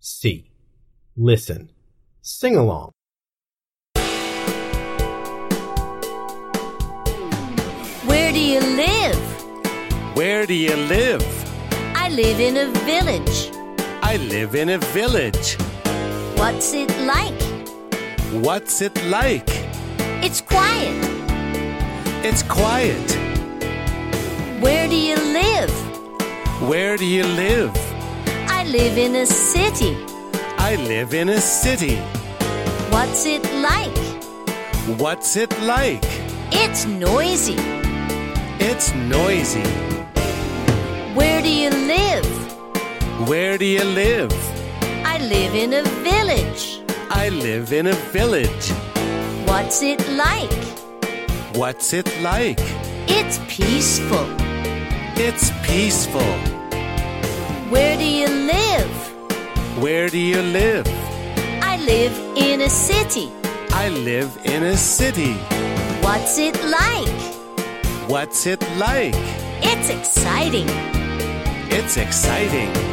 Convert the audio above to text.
C. Listen. Sing along. Where do you live? Where do you live? I live in a village. I live in a village. What's it like? What's it like? It's quiet. It's quiet. Where do you live? Where do you live? I live in a city. I live in a city. What's it like? What's it like? It's noisy. It's noisy. Where do you live? Where do you live? I live in a village. I live in a village. What's it like? What's it like? It's peaceful. It's peaceful. Where do you live? Where do you live? I live in a city. I live in a city. What's it like? What's it like? It's exciting. It's exciting.